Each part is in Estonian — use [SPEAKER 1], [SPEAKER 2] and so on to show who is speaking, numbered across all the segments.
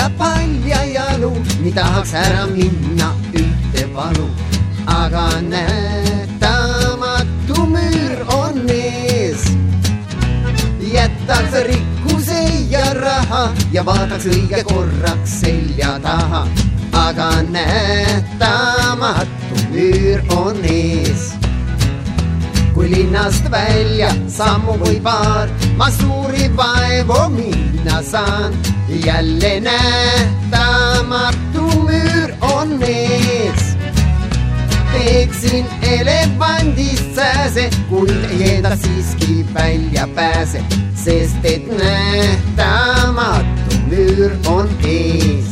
[SPEAKER 1] ja palja jalu, nii tahaks ära minna ühte valu. Aga nähtamatu müür on ees. Jätaks rikkuse ja raha ja vaataks õige korraks selja taha. Aga nähtamatu müür on ees. Kui linnast välja sammu või paar, ma suuri vaevu minna saan. Jälle nähtamatu müür on ees. Teeksin elevandist sääse, kuid ei enda siiski välja pääse, sest et nähtamatu müür on ees.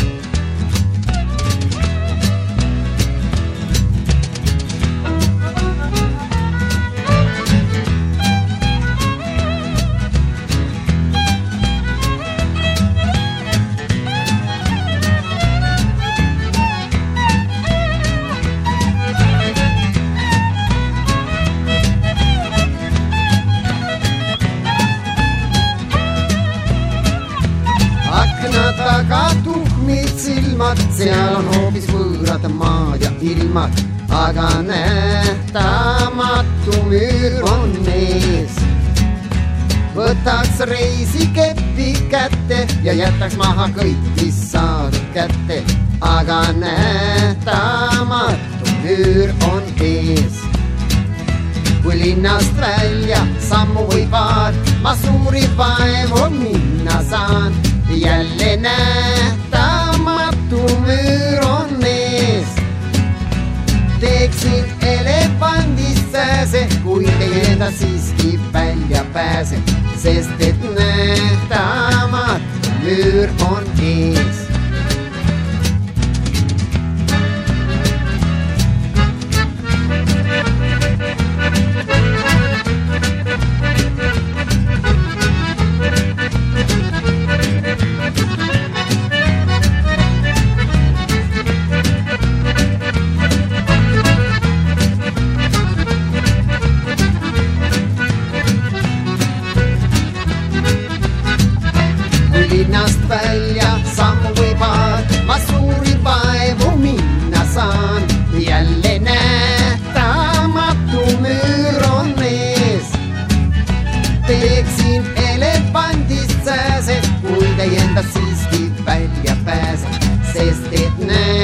[SPEAKER 1] Taga tuhmid silmad, seal on hoopis võõrad maad ja ilmad. Aga nähtamatu müür on ees. Võtaks reisikepi kätte ja jätaks maha kõik, mis saadud kätte. Aga nähtamatu müür on ees. Kui linnast välja sammu või paar, ma suuri vaevu minna saan. Jälle nähtamatu müür on ees. Teeksin elevandist sääse, kuid ei enda siiski välja pääse, sest et nähtamatu müür on ees. Linnast välja sammu või paar, ma suuri vaevu minna saan. Jälle nähtamatu müür on ees. Teeksin elevandist sääse, kuid ei enda siiski välja pääse, sest et